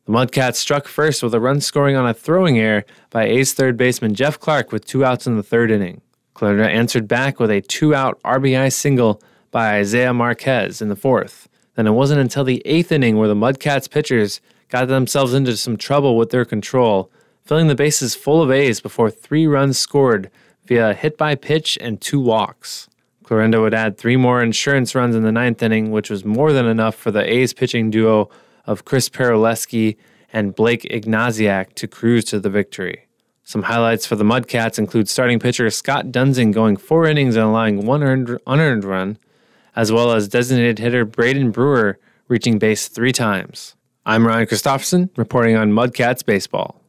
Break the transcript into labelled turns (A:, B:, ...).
A: The Mudcats struck first with a run scoring on a throwing error by A's third baseman Jeff Clark with 2 outs in the third inning. Clarinda answered back with a 2-out RBI single by Isaiah Marquez in the fourth. Then it wasn't until the 8th inning where the Mudcats pitchers got themselves into some trouble with their control, filling the bases full of A's before 3 runs scored via a hit by pitch and 2 walks. Clarinda would add 3 more insurance runs in the 9th inning, which was more than enough for the A's pitching duo of Chris Peroleski and Blake Ignaziak to cruise to the victory. Some highlights for the Mudcats include starting pitcher Scott Dunsing going 4 innings and allowing 1 unearned run, as well as designated hitter Braden Brewer reaching base 3 times. I'm Ryan Christopherson, reporting on Mudcats Baseball.